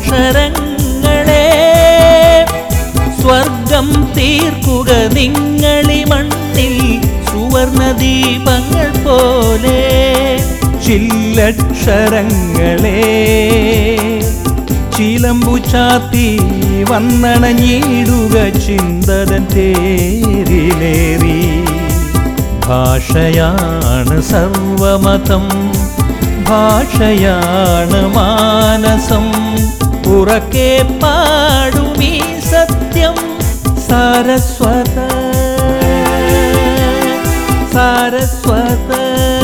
ചില്ലക്ഷരങ്ങളെ സ്വർഗം തീർക്കുക നിങ്ങളി മണ്ണിൽ സുവർണദീപങ്ങൾ പോലെ. ചില്ലക്ഷരങ്ങളെ ചിലമ്പു ചാത്തി വന്നണഞ്ഞിടുക ചിന്തതൻ തേരിലേറി. ഭാഷയാണ് സർവമതം, ഭാഷയാണ് മാനസം, ഉറക്കെ പാടുമീ സത്യം സാരസ്വത സാരസ്വത.